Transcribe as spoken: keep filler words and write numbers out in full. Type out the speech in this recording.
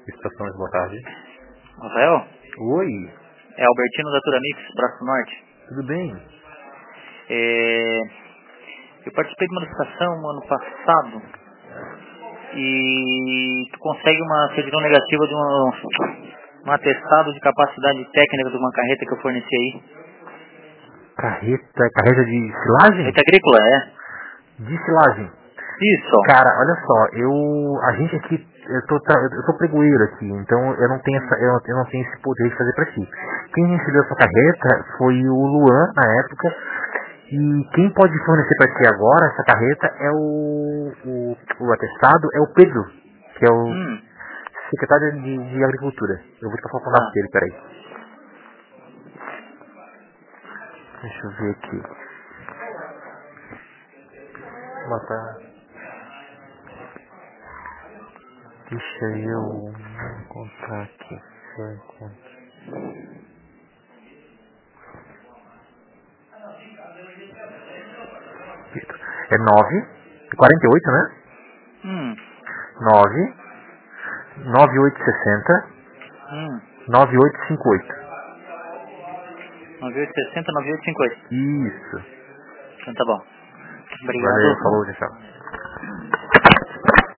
Estações, boa tarde. Rafael? Oi. É Albertino da Turamix, Braço Norte. Tudo bem? É... Eu participei de uma licitação no ano passado e tu consegue uma certidão negativa de um, um atestado de capacidade técnica de uma carreta que eu forneci aí. Carreta, carreta de silagem? Carreta agrícola, é? De silagem. Isso. Cara, olha só, eu, a gente aqui, eu tô, tra- eu sou pregoeiro aqui, então eu não tenho essa, eu não, eu não tenho esse poder de fazer pra ti. Quem recebeu essa carreta foi o Luan, na época, e quem pode fornecer pra ti agora essa carreta é o, o, o atestado, é o Pedro, que é o Hum. secretário de, de Agricultura. Eu vou te passar o contato Tá. dele, peraí. Deixa eu ver aqui. Botar. Deixa eu encontrar aqui. Se eu encontro. É nove, quarenta e oito, né? Hum. nove, nove oito seis zero, Hum. nove oito cinco oito. nove oito seis zero, nove oito cinco oito. Isso. Então tá bom. Valeu, Obrigado. falou, tchau.